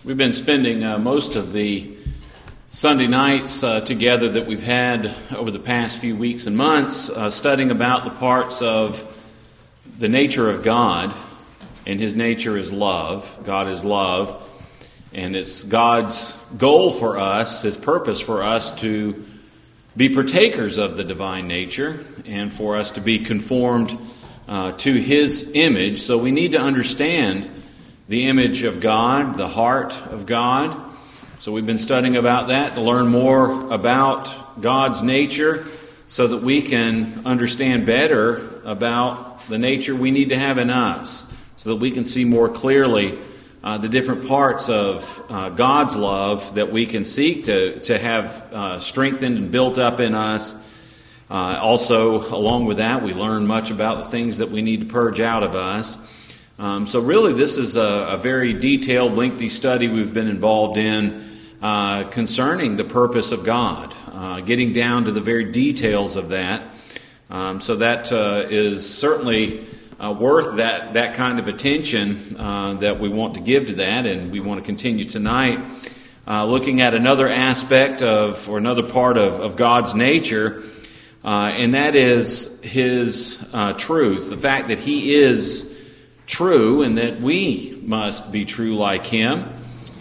We've been spending most of the Sunday nights together that we've had over the past few weeks and months studying about the parts of the nature of God, and His nature is love. God is love, and it's God's goal for us, His purpose for us to be partakers of the divine nature and for us to be conformed to His image. So we need to understand the image of God, the heart of God. So we've been studying about that to learn more about God's nature so that we can understand better about the nature we need to have in us, so that we can see more clearly the different parts of God's love that we can seek to have strengthened and built up in us. Also, along with that, we learn much about the things that we need to purge out of us. So really, this is a very detailed, lengthy study we've been involved in concerning the purpose of God, getting down to the very details of that. So that is certainly worth that kind of attention that we want to give to that, and we want to continue tonight looking at another aspect of, or another part of God's nature, and that is His truth, the fact that He is true and that we must be true like Him.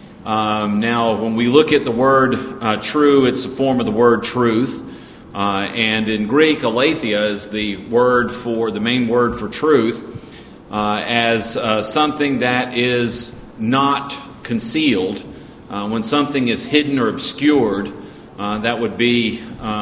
Now, when we look at the word true, it's a form of the word truth. And in Greek, aletheia is the main word for truth, as something that is not concealed. When something is hidden or obscured, that would be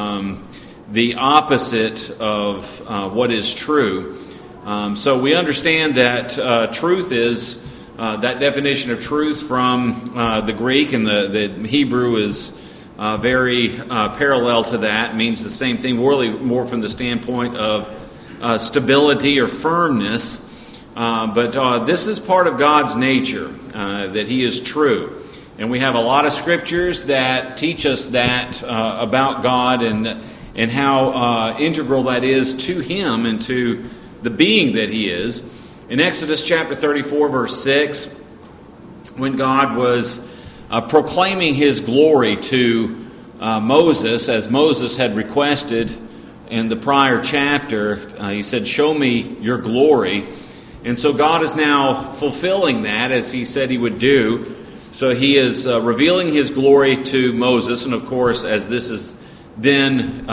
the opposite of what is true. So we understand that truth is, that definition of truth from the Greek, and the Hebrew is very parallel to that. It means the same thing, really more from the standpoint of stability or firmness. But this is part of God's nature, that He is true. And we have a lot of scriptures that teach us that about God and how integral that is to Him and to the being that He is. In Exodus chapter 34, verse 6, when God was proclaiming His glory to Moses, as Moses had requested in the prior chapter, he said, "Show me your glory." And so God is now fulfilling that as He said He would do. So He is revealing His glory to Moses, and of course, as this is then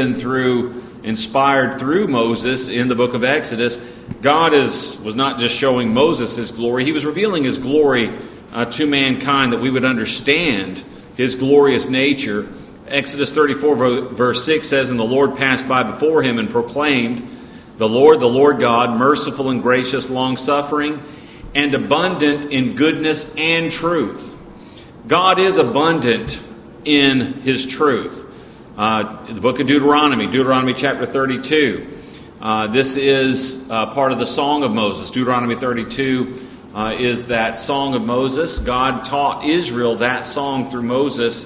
inspired through Moses in the book of Exodus, God was not just showing Moses His glory, He was revealing His glory to mankind, that we would understand His glorious nature. Exodus 34 verse 6 says, "And the Lord passed by before him and proclaimed, the Lord God, merciful and gracious, long-suffering, and abundant in goodness and truth." God is abundant in His truth. The book of Deuteronomy chapter 32. This is part of the Song of Moses. Deuteronomy 32 is that Song of Moses. God taught Israel that song through Moses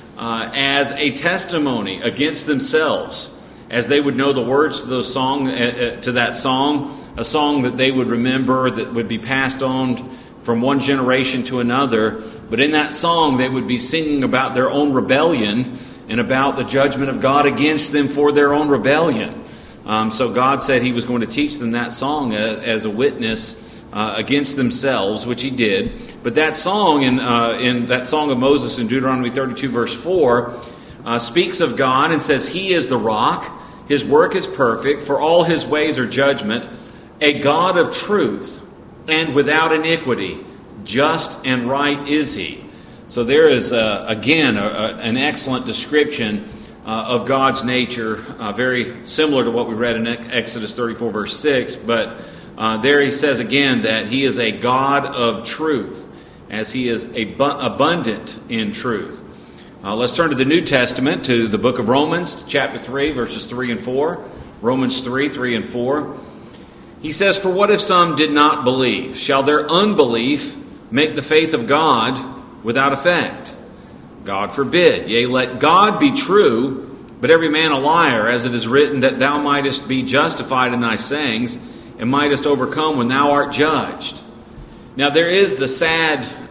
as a testimony against themselves, as they would know the words to that song, a song that they would remember, that would be passed on from one generation to another. But in that song, they would be singing about their own rebellion and about the judgment of God against them for their own rebellion. So God said He was going to teach them that song as a witness against themselves, which He did. But that song, in that Song of Moses in Deuteronomy 32 verse 4, speaks of God and says, "He is the rock, His work is perfect, for all His ways are judgment, a God of truth and without iniquity, just and right is He." So there is, again, an excellent description of God's nature, very similar to what we read in Exodus 34 verse 6, but there He says again that He is a God of truth, as He is abundant in truth. Let's turn to the New Testament, to the book of Romans, chapter 3, verses 3 and 4. Romans 3, 3 and 4. He says, "For what if some did not believe? Shall their unbelief make the faith of God without effect? God forbid. Yea, let God be true, but every man a liar, as it is written, that thou mightest be justified in thy sayings, and mightest overcome when thou art judged." Now there is the sad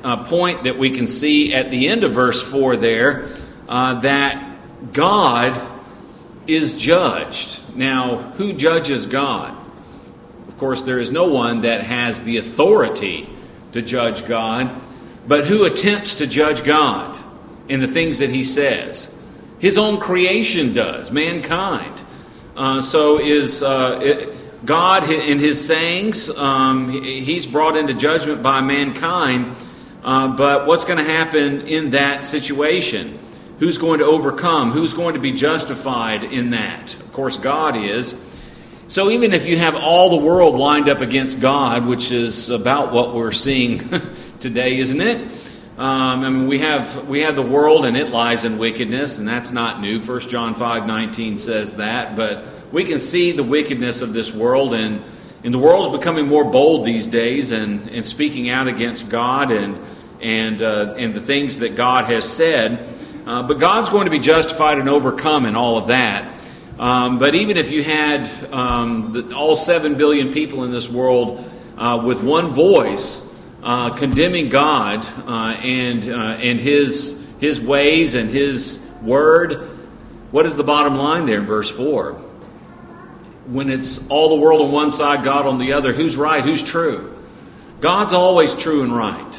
point that we can see at the end of verse 4 there, that God is judged. Now, who judges God? Of course, there is no one that has the authority to judge God, but who attempts to judge God in the things that He says? His own creation does, mankind. So is God in His sayings. He's brought into judgment by mankind. But what's going to happen in that situation? Who's going to overcome? Who's going to be justified in that? Of course, God is. So even if you have all the world lined up against God, which is about what we're seeing today, isn't it? We have the world, and it lies in wickedness, and that's not new. 1 John 5:19 says that. But we can see the wickedness of this world, and the world is becoming more bold these days, and speaking out against God and the things that God has said. But God's going to be justified and overcome in all of that. But even if you had all 7 billion people in this world with one voice condemning God and His ways and His word, what is the bottom line there in verse 4? When it's all the world on one side, God on the other, who's right, who's true? God's always true and right.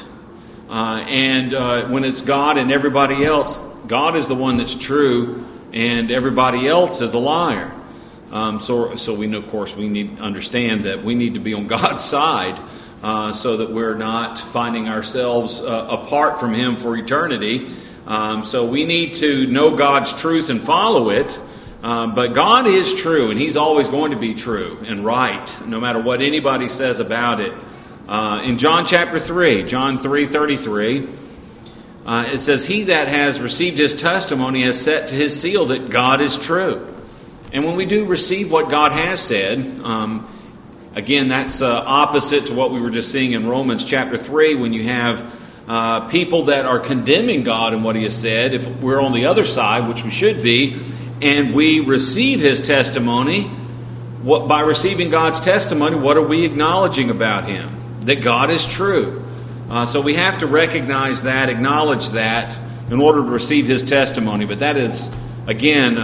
When it's God and everybody else, God is the one that's true, and everybody else is a liar. So we know, of course, we need to understand that we need to be on God's side, so that we're not finding ourselves apart from Him for eternity. So we need to know God's truth and follow it. But God is true, and He's always going to be true and right, no matter what anybody says about it. In John chapter 3, John 3:33, it says, "He that has received His testimony has set to his seal that God is true." And when we do receive what God has said, again, that's opposite to what we were just seeing in Romans chapter 3, when you have people that are condemning God and what He has said. If we're on the other side, which we should be, and we receive His testimony, by receiving God's testimony, what are we acknowledging about Him? That God is true. So we have to recognize that, acknowledge that, in order to receive His testimony. But that is, again,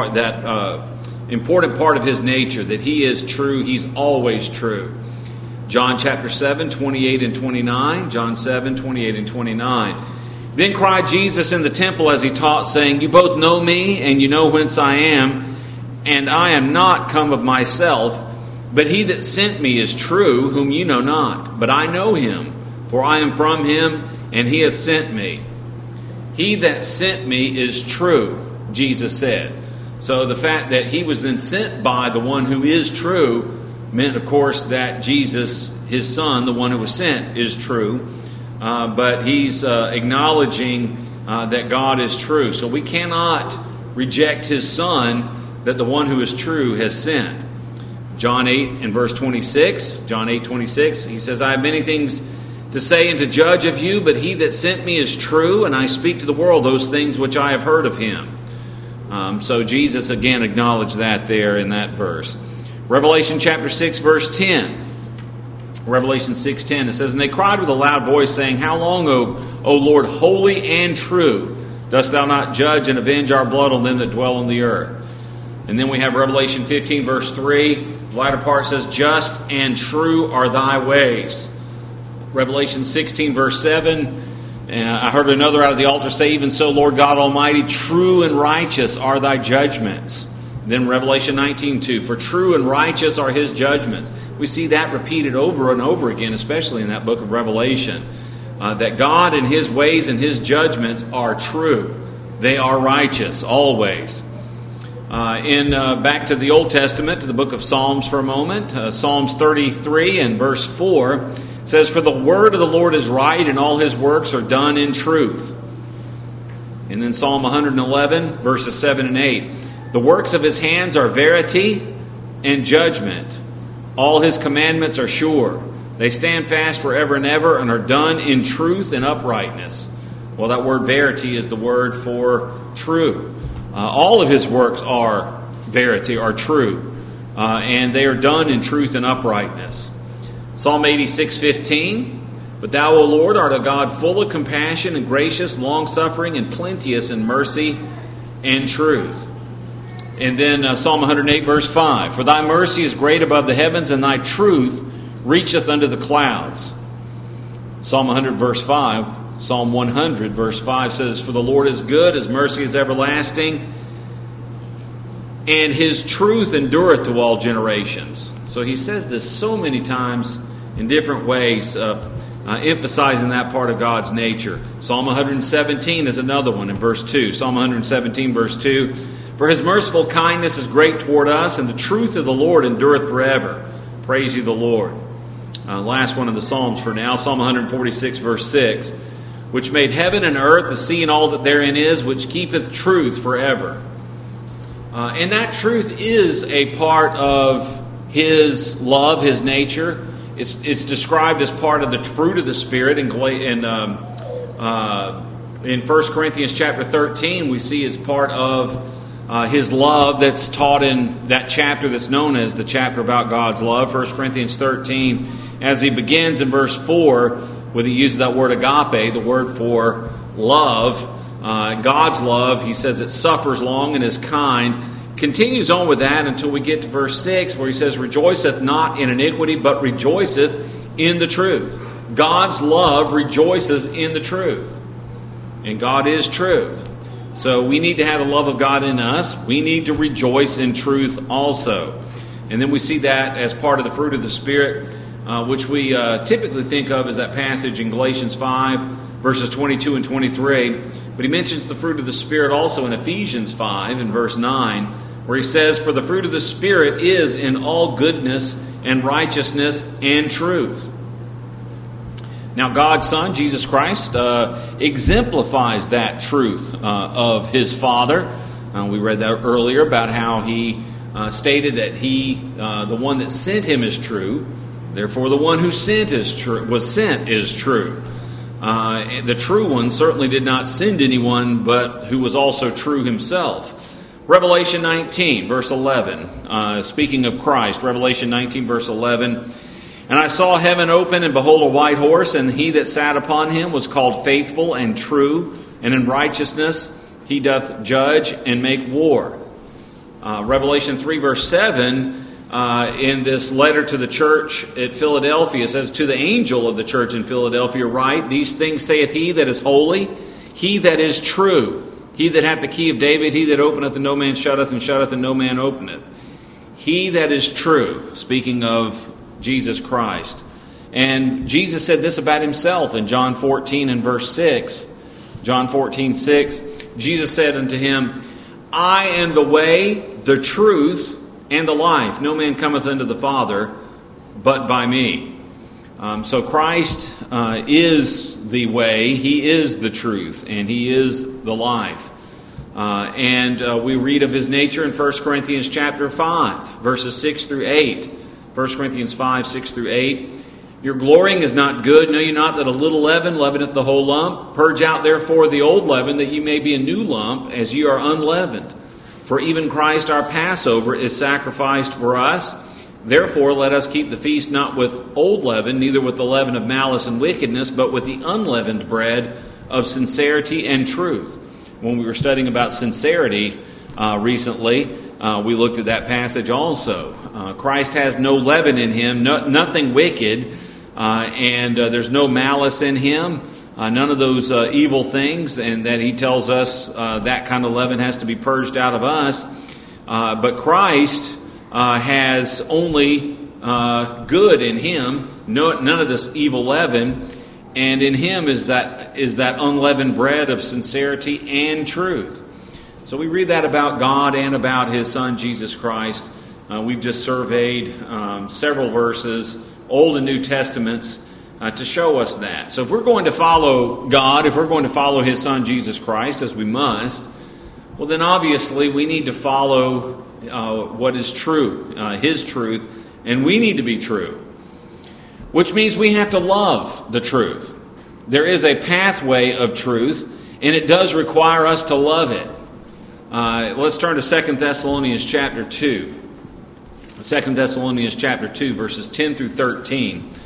important part of His nature, that He is true. He's always true. John chapter 7, 28 and 29. John 7, 28 and 29. "Then cried Jesus in the temple as He taught, saying, You both know me, and you know whence I am, and I am not come of myself, but He that sent me is true, whom you know not. But I know Him, for I am from Him, and He hath sent me." He that sent me is true, Jesus said. So the fact that He was then sent by the one who is true meant, of course, that Jesus, His Son, the one who was sent, is true. But He's acknowledging that God is true. So we cannot reject His Son that the one who is true has sent. John 8 and verse 26, John 8:26, He says, "I have many things to say and to judge of you, but He that sent me is true, and I speak to the world those things which I have heard of Him." So Jesus again acknowledged that there in that verse. Revelation chapter 6 verse 10. Revelation 6:10, it says, "And they cried with a loud voice, saying, How long, O Lord, holy and true, dost Thou not judge and avenge our blood on them that dwell on the earth?" And then we have Revelation 15 verse 3. The latter part says, "Just and true are Thy ways." Revelation 16 verse 7, I heard another out of the altar say, "Even so, Lord God Almighty, true and righteous are Thy judgments." Then Revelation 19:2, "For true and righteous are His judgments." We see that repeated over and over again, especially in that book of Revelation, that God and His ways and His judgments are true. They are righteous, always. Back to the Old Testament, to the book of Psalms for a moment. Psalms 33 and verse 4 says, "For the word of the Lord is right, and all His works are done in truth." And then Psalm 111 verses 7 and 8. "The works of His hands are verity and judgment. All His commandments are sure. They stand fast forever and ever, and are done in truth and uprightness." Well, that word verity is the word for true. All of His works are verity, are true, and they are done in truth and uprightness. Psalm 86:15, But thou, O Lord, art a God full of compassion and gracious, long-suffering, and plenteous in mercy and truth. And then Psalm 108, verse 5. For thy mercy is great above the heavens, and thy truth reacheth unto the clouds. Psalm 100, verse 5. Psalm 100, verse 5 says, For the Lord is good, his mercy is everlasting, and his truth endureth to all generations. So he says this so many times in different ways, emphasizing that part of God's nature. Psalm 117 is another one in verse 2. Psalm 117, verse 2. For his merciful kindness is great toward us, and the truth of the Lord endureth forever. Praise ye the Lord. Last one of the Psalms for now, Psalm 146, verse 6. Which made heaven and earth, the sea and all that therein is, which keepeth truth forever. And that truth is a part of his love, his nature. It's described as part of the fruit of the Spirit. In 1 Corinthians chapter 13, we see it's part of his love that's taught in that chapter that's known as the chapter about God's love. 1 Corinthians 13, as he begins in verse 4, where he uses that word agape, the word for love. God's love, he says it suffers long and is kind. Continues on with that until we get to verse 6, where he says, Rejoiceth not in iniquity, but rejoiceth in the truth. God's love rejoices in the truth. And God is truth. So we need to have the love of God in us. We need to rejoice in truth also. And then we see that as part of the fruit of the Spirit, which we typically think of as that passage in Galatians 5, verses 22 and 23. But he mentions the fruit of the Spirit also in Ephesians 5 in verse 9, where he says, For the fruit of the Spirit is in all goodness and righteousness and truth. Now God's Son, Jesus Christ, exemplifies that truth of his Father. We read that earlier about how he stated that he, the one that sent him is true. Therefore, the one who was sent is true. The true one certainly did not send anyone, but who was also true himself. Revelation 19, verse 11, speaking of Christ, Revelation 19, verse 11, And I saw heaven open, and behold, a white horse, and he that sat upon him was called Faithful and True, and in righteousness he doth judge and make war. Revelation 3, verse 7, in this letter to the church at Philadelphia, it says, To the angel of the church in Philadelphia write, These things saith he that is holy, he that is true, he that hath the key of David, he that openeth and no man shutteth, and shutteth and no man openeth. He that is true, speaking of Jesus Christ. And Jesus said this about himself in John 14 and verse 6. John 14, 6. Jesus said unto him, I am the way, the truth, and the life. No man cometh unto the Father but by me. So Christ is the way, he is the truth, and he is the life. And we read of his nature in 1 Corinthians chapter 5, verses 6 through 8. 1 Corinthians 5, 6 through 8. Your glorying is not good. Know ye not that a little leaven leaveneth the whole lump? Purge out therefore the old leaven, that ye may be a new lump, as ye are unleavened. For even Christ our Passover is sacrificed for us. Therefore let us keep the feast not with old leaven, neither with the leaven of malice and wickedness, but with the unleavened bread of sincerity and truth. When we were studying about sincerity recently, we looked at that passage also. Christ has no leaven in him, nothing wicked, and there's no malice in him, none of those evil things, and that he tells us that kind of leaven has to be purged out of us. But Christ has only good in him, none of this evil leaven, and in him is that unleavened bread of sincerity and truth. So we read that about God and about his Son, Jesus Christ. We've just surveyed several verses, Old and New Testaments, to show us that. So if we're going to follow God, if we're going to follow his Son, Jesus Christ, as we must, well then obviously we need to follow what is true, his truth, and we need to be true. Which means we have to love the truth. There is a pathway of truth, and it does require us to love it. Let's turn to 2 Thessalonians chapter 2. 2 Thessalonians chapter 2, verses 10 through 13.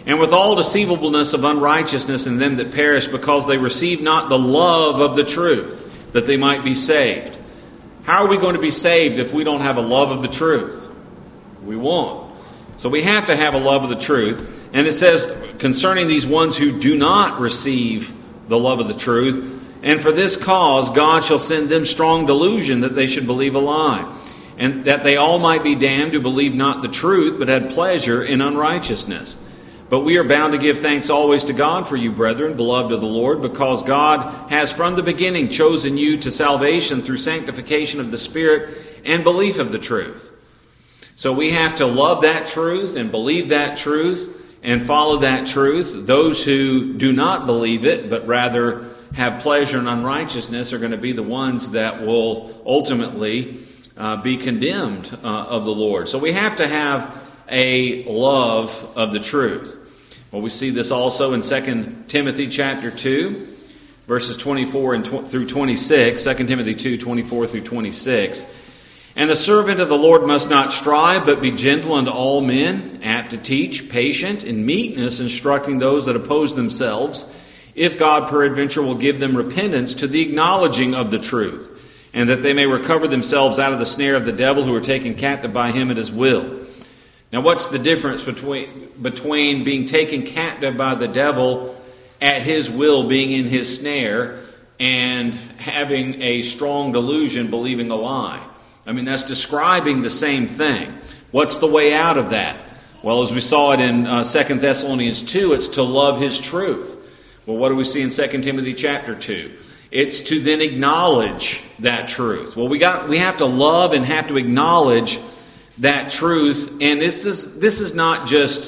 and with all deceivableness of unrighteousness in them that perish, because they receive not the love of the truth, that they might be saved. How are we going to be saved if we don't have a love of the truth? We won't. So we have to have a love of the truth. And it says concerning these ones who do not receive the love of the truth, and for this cause God shall send them strong delusion that they should believe a lie, and that they all might be damned who believe not the truth, but had pleasure in unrighteousness. But we are bound to give thanks always to God for you, brethren, beloved of the Lord, because God has from the beginning chosen you to salvation through sanctification of the Spirit and belief of the truth. So we have to love that truth and believe that truth and follow that truth. Those who do not believe it, but rather have pleasure in unrighteousness, are going to be the ones that will ultimately be condemned of the Lord. So we have to have a love of the truth. Well, we see this also in 2 Timothy chapter 2, verses 24 through 26. 2 Timothy 2, 24 through 26. And the servant of the Lord must not strive, but be gentle unto all men, apt to teach, patient, in meekness, instructing those that oppose themselves, if God peradventure will give them repentance to the acknowledging of the truth, and that they may recover themselves out of the snare of the devil, who are taken captive by him at his will. Now, what's the difference between being taken captive by the devil at his will, being in his snare, and having a strong delusion, believing a lie? I mean, that's describing the same thing. What's the way out of that? Well, as we saw it in 2 Thessalonians 2, it's to love his truth. Well, what do we see in 2 Timothy chapter 2? It's to then acknowledge that truth. Well, we have to love and have to acknowledge that truth. And this is not just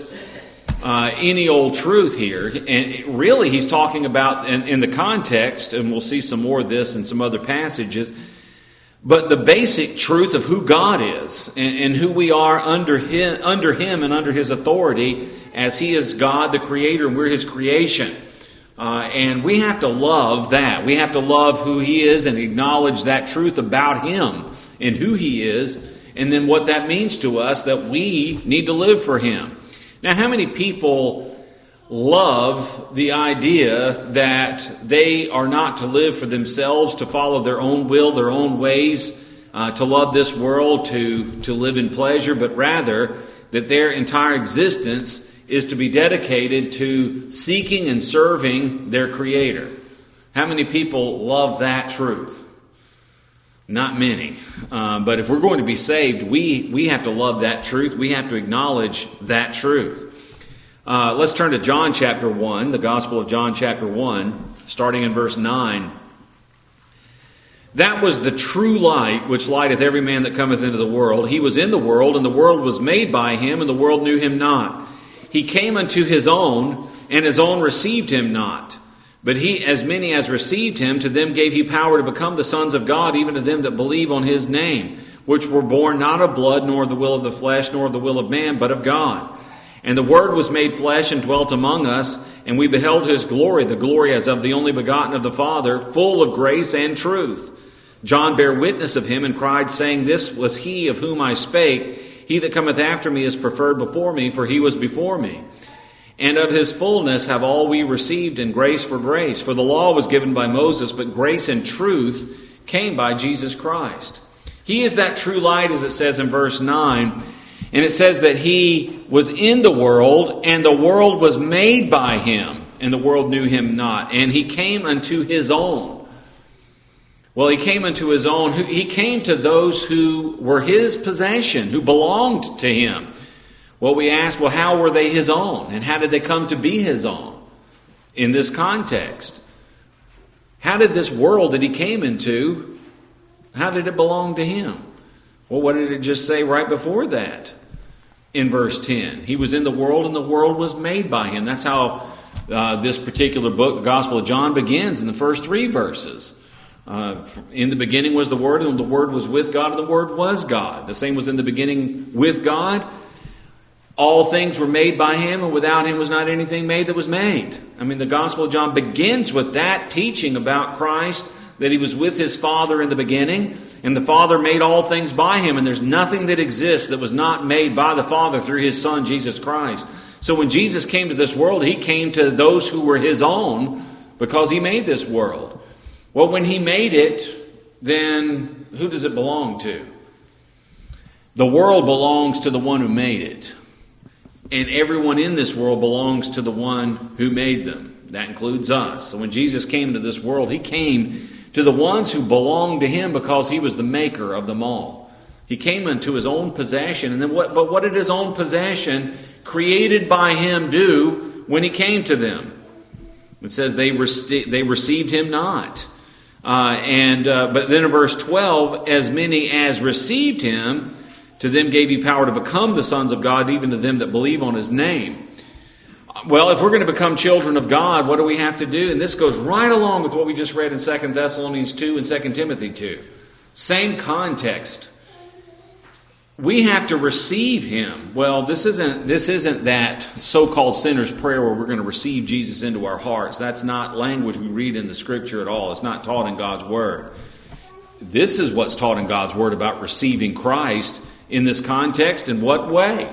any old truth here. And really, he's talking about, in the context, and we'll see some more of this in some other passages, but the basic truth of who God is and who we are under Him and under His authority, as He is God, the Creator, and we're His creation. And we have to love that. We have to love who He is and acknowledge that truth about Him and who He is, and then what that means to us, that we need to live for Him. Now, how many people love the idea that they are not to live for themselves, to follow their own will, their own ways, to love this world, to live in pleasure, but rather that their entire existence is to be dedicated to seeking and serving their Creator? How many people love that truth? Not many. But if we're going to be saved, we have to love that truth. We have to acknowledge that truth. Let's turn to John chapter 1, the Gospel of John chapter 1, starting in verse 9. That was the true light, which lighteth every man that cometh into the world. He was in the world, and the world was made by Him, and the world knew Him not. He came unto His own, and His own received Him not. But He, as many as received Him, to them gave He power to become the sons of God, even to them that believe on His name, which were born not of blood, nor of the will of the flesh, nor of the will of man, but of God. And the Word was made flesh and dwelt among us, and we beheld His glory, the glory as of the only begotten of the Father, full of grace and truth. John bare witness of Him, and cried, saying, This was He of whom I spake. He that cometh after me is preferred before me, for He was before me. And of His fullness have all we received, and grace for grace. For the law was given by Moses, but grace and truth came by Jesus Christ. He is that true light, as it says in verse 9. And it says that He was in the world, and the world was made by Him, and the world knew Him not. And He came unto His own. Well, He came unto His own. He came to those who were His possession, who belonged to Him. Well, we ask, well, how were they His own? And how did they come to be His own in this context? How did this world that He came into, how did it belong to Him? Well, what did it just say right before that? In verse 10, He was in the world, and the world was made by Him. That's how this particular book, the Gospel of John, begins in the first 3 verses. In the beginning was the Word, and the Word was with God, and the Word was God. The same was in the beginning with God. All things were made by Him, and without Him was not anything made that was made. I mean, the Gospel of John begins with that teaching about Christ, that He was with His Father in the beginning, and the Father made all things by Him, and there's nothing that exists that was not made by the Father through His Son, Jesus Christ. So when Jesus came to this world, he came to those who were his own because he made this world. Well, when he made it, then who does it belong to? The world belongs to the one who made it. And everyone in this world belongs to the one who made them. That includes us. So when Jesus came to this world, he came to the ones who belonged to him because he was the maker of them all. He came into his own possession. And then what did his own possession, created by him, do when he came to them? It says they received him not. But then in verse 12, as many as received him, to them gave he power to become the sons of God, even to them that believe on his name. Well, if we're going to become children of God, what do we have to do? And this goes right along with what we just read in 2 Thessalonians 2 and 2 Timothy 2. Same context. We have to receive him. Well, this isn't that so-called sinner's prayer where we're going to receive Jesus into our hearts. That's not language we read in the Scripture at all. It's not taught in God's Word. This is what's taught in God's Word about receiving Christ in this context. In what way?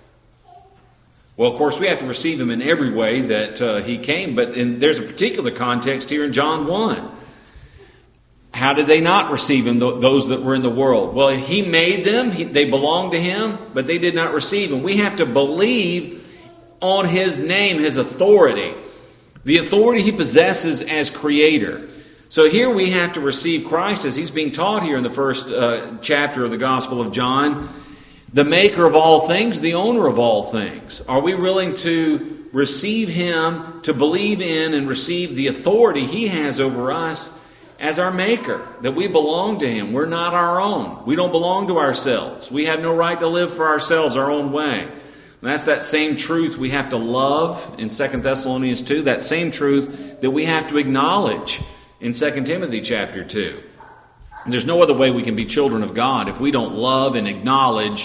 Well, of course, we have to receive him in every way that he came, but there's a particular context here in John 1. How did they not receive him, those that were in the world? Well, he made them, they belonged to him, but they did not receive him. We have to believe on his name, his authority, the authority he possesses as creator. So here we have to receive Christ as he's being taught here in the first chapter of the Gospel of John. The maker of all things, the owner of all things. Are we willing to receive him, to believe in and receive the authority he has over us as our maker? That we belong to him. We're not our own. We don't belong to ourselves. We have no right to live for ourselves our own way. And that's that same truth we have to love in 2 Thessalonians 2. That same truth that we have to acknowledge in 2 Timothy chapter 2. And there's no other way we can be children of God if we don't love and acknowledge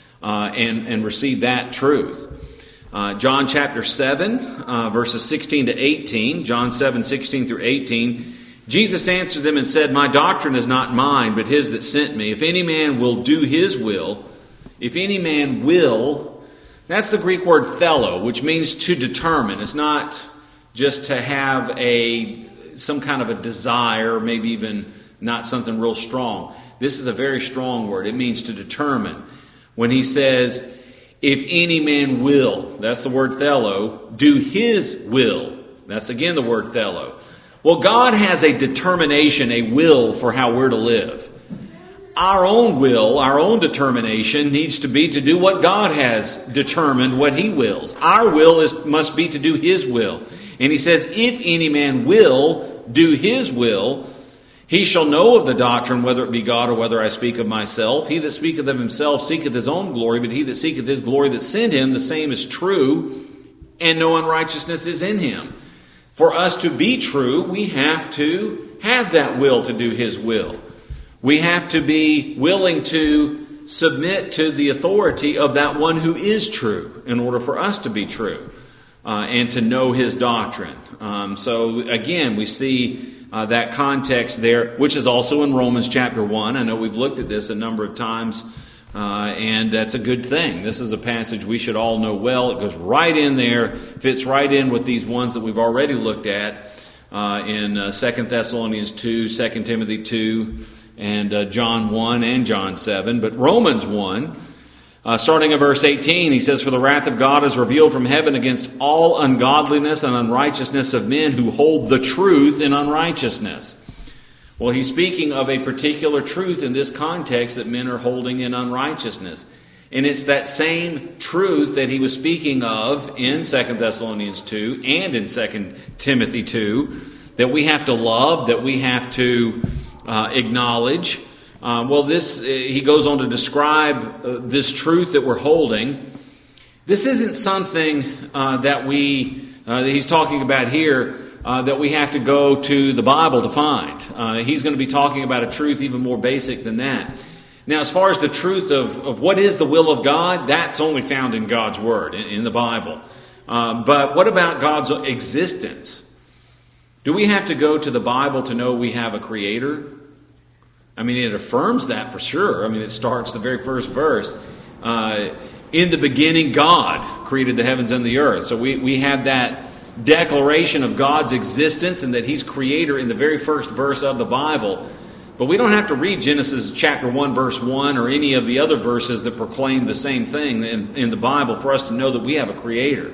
and receive that truth. John chapter 7, verses 16 to 18. John 7, 16 through 18. Jesus answered them and said, "My doctrine is not mine, but his that sent me. If any man will do his will," if any man will, that's the Greek word thelo, which means to determine. It's not just to have some kind of a desire, maybe even not something real strong. This is a very strong word. It means to determine. When he says, if any man will, that's the word thelo, do his will. That's again the word thelo. Well, God has a determination, a will for how we're to live. Our own will, our own determination needs to be to do what God has determined, what he wills. Our will must be to do his will. And he says, if any man will do his will, he shall know of the doctrine, whether it be God or whether I speak of myself. He that speaketh of himself seeketh his own glory, but he that seeketh his glory that sent him, the same is true, and no unrighteousness is in him. For us to be true, we have to have that will to do his will. We have to be willing to submit to the authority of that one who is true in order for us to be true and to know his doctrine. So again, we see that context there, which is also in Romans chapter 1. I know we've looked at this a number of times, and that's a good thing. This is a passage we should all know well. It goes right in there, fits right in with these ones that we've already looked at in 2 Thessalonians 2, 2 Timothy 2, and John 1 and John 7. But Romans 1, starting at verse 18, he says, "For the wrath of God is revealed from heaven against all ungodliness and unrighteousness of men who hold the truth in unrighteousness." Well, he's speaking of a particular truth in this context that men are holding in unrighteousness. And it's that same truth that he was speaking of in 2 Thessalonians 2 and in 2 Timothy 2 that we have to love, that we have to acknowledge. He goes on to describe this truth that we're holding. This isn't something that he's talking about here that we have to go to the Bible to find. He's going to be talking about a truth even more basic than that. Now, as far as the truth of what is the will of God, that's only found in God's Word, in the Bible. But what about God's existence? Do we have to go to the Bible to know we have a Creator? I mean, it affirms that for sure. I mean, it starts the very first verse. It in the beginning God created the heavens and the earth. So we have that declaration of God's existence and that He's creator in the very first verse of the Bible. But we don't have to read Genesis chapter 1, verse 1, or any of the other verses that proclaim the same thing in the Bible for us to know that we have a creator.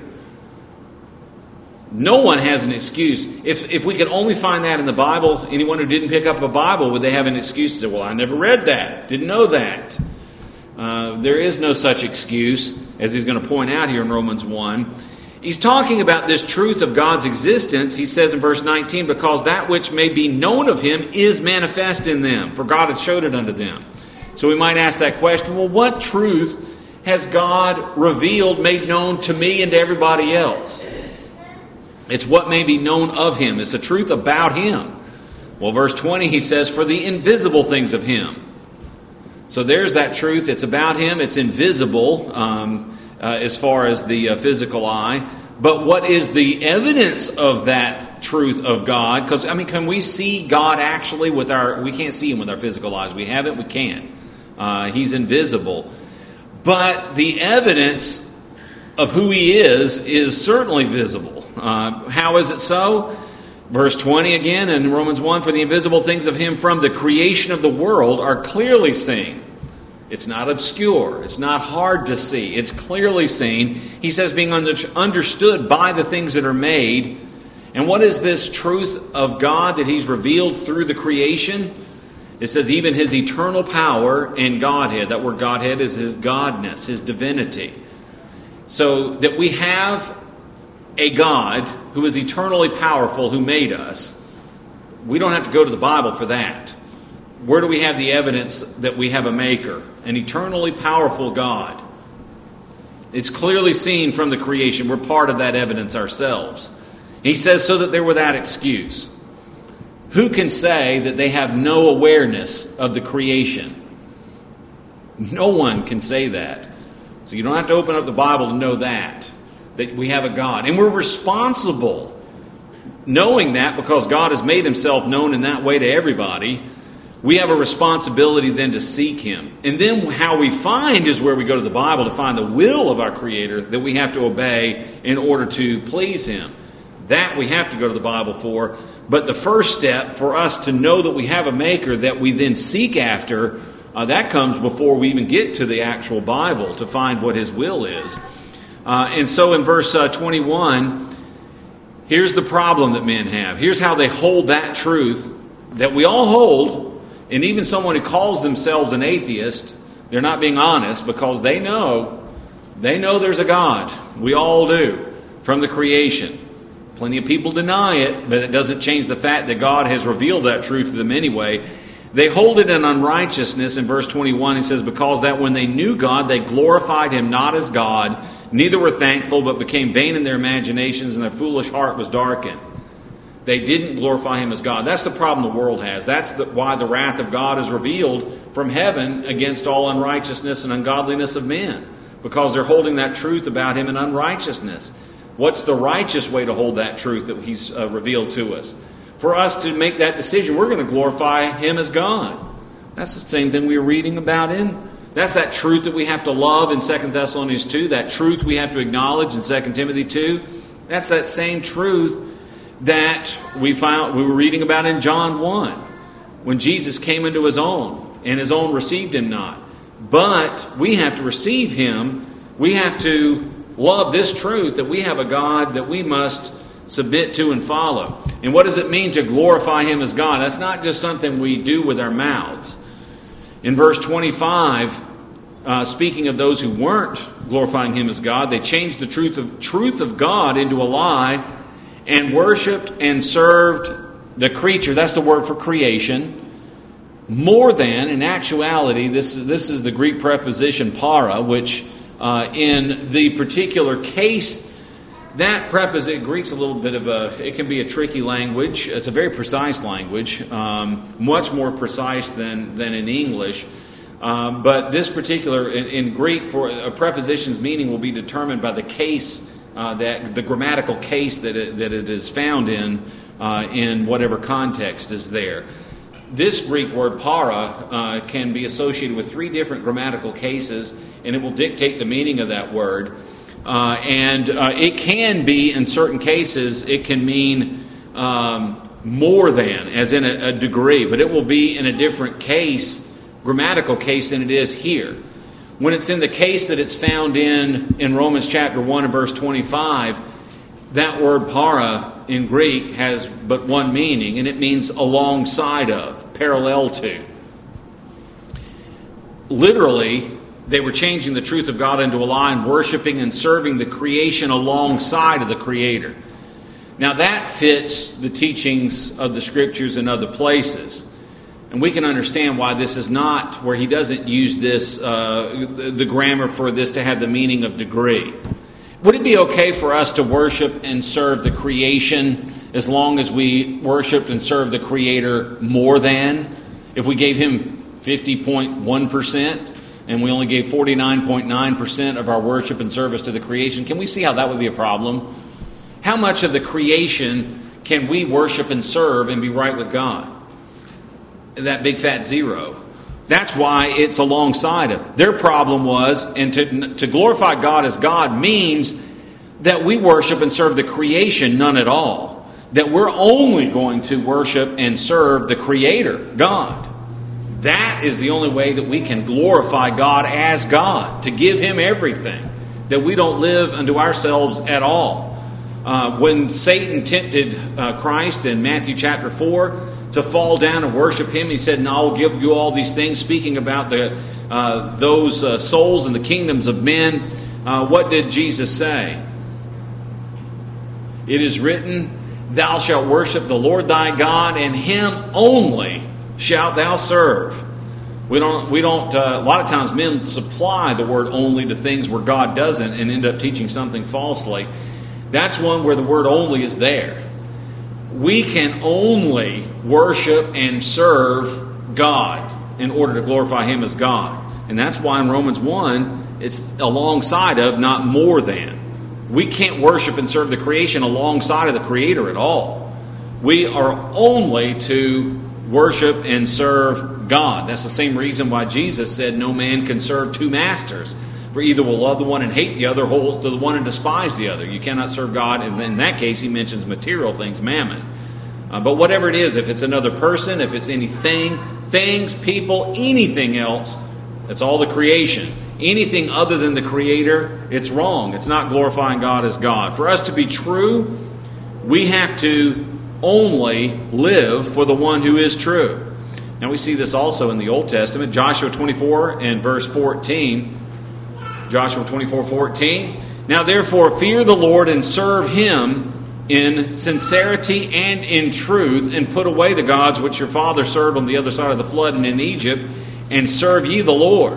No one has an excuse. If we could only find that in the Bible, anyone who didn't pick up a Bible, would they have an excuse to say, well, I never read that, didn't know that. There is no such excuse, as he's going to point out here in Romans 1. He's talking about this truth of God's existence. He says in verse 19, because that which may be known of Him is manifest in them, for God hath showed it unto them. So we might ask that question, well, what truth has God revealed, made known to me and to everybody else? It's what may be known of Him. It's the truth about Him. Well, verse 20, he says, for the invisible things of Him. So there's that truth. It's about Him. It's invisible as far as the physical eye. But what is the evidence of that truth of God? Because, can we see God actually with we can't see Him with our physical eyes. We haven't, we can't. He's invisible. But the evidence of who He is certainly visible. How is it so? Verse 20 again in Romans 1, for the invisible things of Him from the creation of the world are clearly seen. It's not obscure. It's not hard to see. It's clearly seen. He says being understood by the things that are made. And what is this truth of God that He's revealed through the creation? It says even His eternal power and Godhead. That word Godhead is His godness, His divinity. So that we have a God who is eternally powerful, who made us. We don't have to go to the Bible for that. Where do we have the evidence that we have a maker? An eternally powerful God. It's clearly seen from the creation. We're part of that evidence ourselves. He says so that they're without excuse. Who can say that they have no awareness of the creation? No one can say that. So you don't have to open up the Bible to know that we have a God. And we're responsible knowing that because God has made Himself known in that way to everybody. We have a responsibility then to seek Him. And then how we find is where we go to the Bible to find the will of our Creator that we have to obey in order to please Him. That we have to go to the Bible for. But the first step for us to know that we have a Maker that we then seek after, that comes before we even get to the actual Bible to find what His will is. And so in verse 21, here's the problem that men have. Here's how they hold that truth that we all hold. And even someone who calls themselves an atheist, they're not being honest because they know there's a God. We all do, from the creation. Plenty of people deny it, but it doesn't change the fact that God has revealed that truth to them anyway. They hold it in unrighteousness. In verse 21, he says, because that when they knew God, they glorified Him not as God, neither were thankful, but became vain in their imaginations, and their foolish heart was darkened. They didn't glorify Him as God. That's the problem the world has. That's why the wrath of God is revealed from heaven against all unrighteousness and ungodliness of men. Because they're holding that truth about Him in unrighteousness. What's the righteous way to hold that truth that He's revealed to us? For us to make that decision, we're going to glorify Him as God. That's the same thing we were reading about that's that truth that we have to love in 2 Thessalonians 2. That truth we have to acknowledge in 2 Timothy 2. That's that same truth that we were reading about in John 1, when Jesus came into His own, and His own received Him not. But we have to receive Him. We have to love this truth that we have a God that we must submit to and follow. And what does it mean to glorify Him as God? That's not just something we do with our mouths. In verse 25, speaking of those who weren't glorifying Him as God, they changed the truth of God into a lie and worshipped and served the creature. That's the word for creation. More than, in actuality, this is the Greek preposition para, which in the particular case, that preposition, Greek's a little bit of it can be a tricky language. It's a very precise language, much more precise than in English. But this particular, in Greek, for a preposition's meaning will be determined by the case, the grammatical case that it is found in whatever context is there. this Greek word para can be associated with 3 different grammatical cases, and it will dictate the meaning of that word. And it can be, in certain cases, it can mean more than, as in a degree, but it will be in a different case, grammatical case, than it is here. When it's in the case that it's found in Romans chapter 1 and verse 25, that word para in Greek has but one meaning, and it means alongside of, parallel to. Literally, they were changing the truth of God into a lie and worshiping and serving the creation alongside of the Creator. Now that fits the teachings of the Scriptures in other places. And we can understand why this is not where he doesn't use this, the grammar for this to have the meaning of degree. Would it be okay for us to worship and serve the creation as long as we worshiped and served the Creator more than? If we gave him 50.1% and we only gave 49.9% of our worship and service to the creation, can we see how that would be a problem? How much of the creation can we worship and serve and be right with God? That big fat zero. That's why it's alongside of. Their problem was, and to glorify God as God means that we worship and serve the creation none at all. That we're only going to worship and serve the Creator, God. That is the only way that we can glorify God as God, to give him everything. That we don't live unto ourselves at all. When Satan tempted Christ in Matthew chapter 4 to fall down and worship him, he said, "No, I'll give you all these things," speaking about those souls and the kingdoms of men. What did Jesus say? It is written, "Thou shalt worship the Lord thy God, and him only shalt thou serve." We don't. A lot of times men supply the word "only" to things where God doesn't and end up teaching something falsely. That's one where the word "only" is there. We can only worship and serve God in order to glorify him as God. And that's why in Romans 1, it's alongside of, not more than. We can't worship and serve the creation alongside of the Creator at all. We are only to worship and serve God. That's the same reason why Jesus said no man can serve 2 masters. For either will love the one and hate the other, hold to the one and despise the other. You cannot serve God. And in that case, he mentions material things, mammon. But whatever it is, if it's another person, if it's anything, things, people, anything else, it's all the creation. Anything other than the Creator, it's wrong. It's not glorifying God as God. For us to be true, we have to only live for the one who is true. Now we see this also in the Old Testament. Joshua 24 and verse 14. Joshua 24:14. "Now therefore fear the Lord and serve him in sincerity and in truth, and put away the gods which your father served on the other side of the flood and in Egypt, and serve ye the Lord."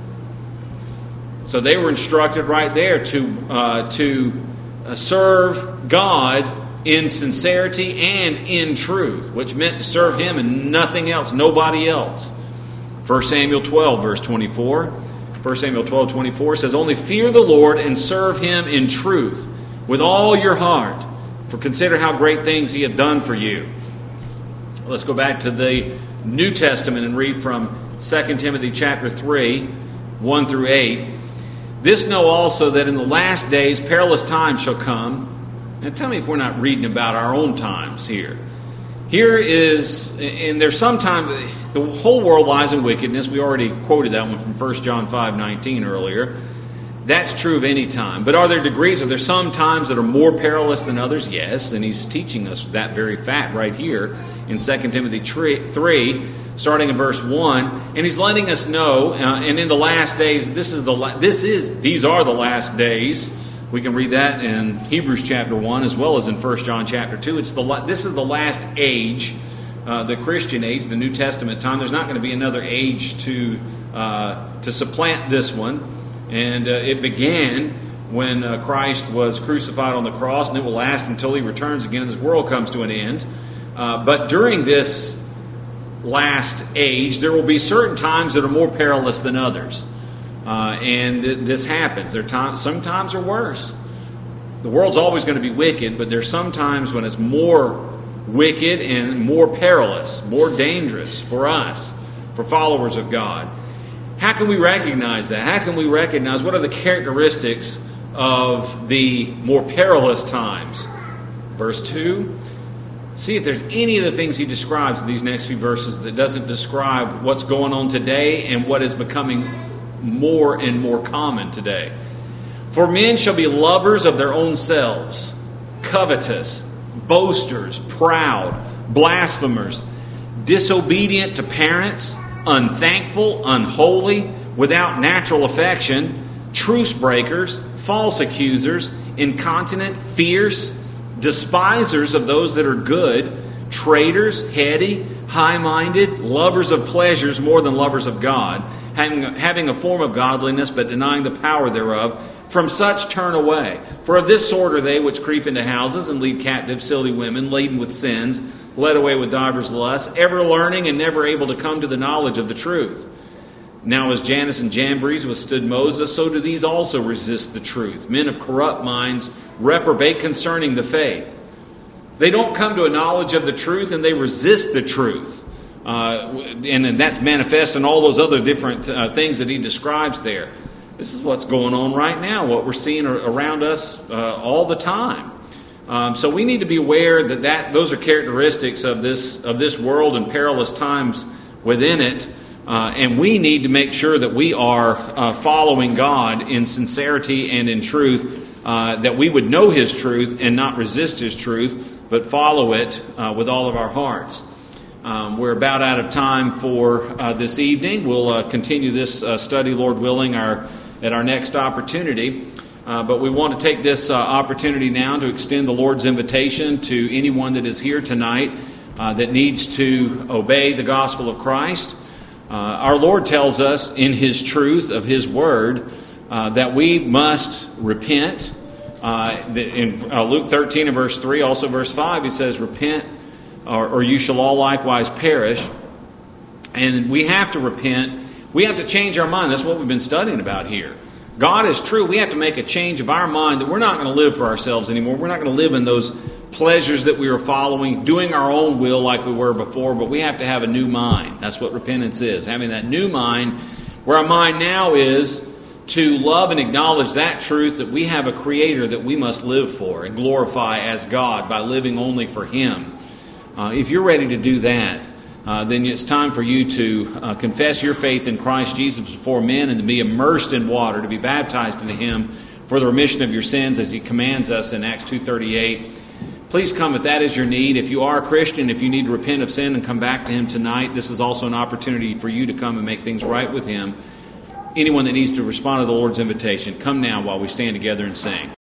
So they were instructed right there to serve God in sincerity and in truth, which meant to serve him and nothing else, nobody else. 1 Samuel 12 verse 24. 1 Samuel 12:24 says, "Only fear the Lord and serve him in truth with all your heart, for consider how great things he hath done for you." Let's go back to the New Testament and read from 2 Timothy chapter 3, 1 through 8. "This know also that in the last days perilous times shall come." Now tell me if we're not reading about our own times here. Here is, and there's sometimes, the whole world lies in wickedness. We already quoted that one from 1 John 5:19 earlier. That's true of any time. But are there degrees? Are there some times that are more perilous than others? Yes, and he's teaching us that very fact right here in 2 Timothy 3, starting in verse 1. And he's letting us know, and in the last days, these are the last days. We can read that in Hebrews chapter 1 as well as in 1 John chapter 2. This is the last age, the Christian age, the New Testament time. There's not going to be another age to supplant this one. And it began when Christ was crucified on the cross, and it will last until he returns again and this world comes to an end. But during this last age, there will be certain times that are more perilous than others. And this happens. Some times are worse. The world's always going to be wicked, but there's some times when it's more wicked and more perilous, more dangerous for us, for followers of God. How can we recognize that? How can we recognize what are the characteristics of the more perilous times? Verse 2, see if there's any of the things he describes in these next few verses that doesn't describe what's going on today and what is becoming more and more common today. For men shall be lovers of their own selves, covetous, boasters, proud, blasphemers, disobedient to parents, unthankful, unholy, without natural affection, truce breakers, false accusers, incontinent, fierce, despisers of those that are good, traitors, heady, high-minded, lovers of pleasures more than lovers of God, having a form of godliness but denying the power thereof. From such turn away. For of this sort are they which creep into houses and lead captive silly women, laden with sins, led away with divers lusts, ever learning and never able to come to the knowledge of the truth. Now as Jannes and Jambres withstood Moses, so do these also resist the truth. Men of corrupt minds reprobate concerning the faith. They don't come to a knowledge of the truth, and they resist the truth. And that's manifest in all those other different things that he describes there. This is what's going on right now, what we're seeing around us all the time. So we need to be aware that those are characteristics of this world and perilous times within it. And we need to make sure that we are following God in sincerity and in truth, that we would know His truth and not resist His truth, but follow it with all of our hearts. We're about out of time for this evening. We'll continue this study, Lord willing, at our next opportunity. But we want to take this opportunity now to extend the Lord's invitation to anyone that is here tonight that needs to obey the gospel of Christ. Our Lord tells us in His truth of His Word that we must repent. In Luke 13 and verse 3, also verse 5, He says, repent or you shall all likewise perish. And we have to repent. We have to change our mind. That's what we've been studying about here. God is true. We have to make a change of our mind that we're not going to live for ourselves anymore. We're not going to live in those pleasures that we were following, doing our own will like we were before, but we have to have a new mind. That's what repentance is. Having that new mind, where our mind now is to love and acknowledge that truth that we have a Creator that we must live for and glorify as God by living only for Him. If you're ready to do that, then it's time for you to confess your faith in Christ Jesus before men and to be immersed in water, to be baptized into Him for the remission of your sins as He commands us in Acts 2:38. Please come if that is your need. If you are a Christian, if you need to repent of sin and come back to Him tonight, this is also an opportunity for you to come and make things right with Him. Anyone that needs to respond to the Lord's invitation, come now while we stand together and sing.